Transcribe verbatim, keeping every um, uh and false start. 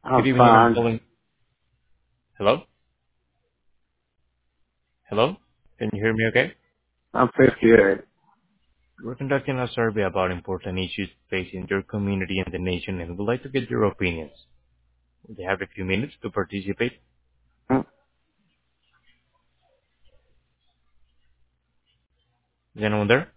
I'm Good evening. I'm fine. calling. Hello? Hello? Can you hear me okay? I'm fifty-eight. We're conducting a survey about important issues facing your community and the nation and would like to get your opinions. We have a few minutes to participate. Hmm. Is anyone there?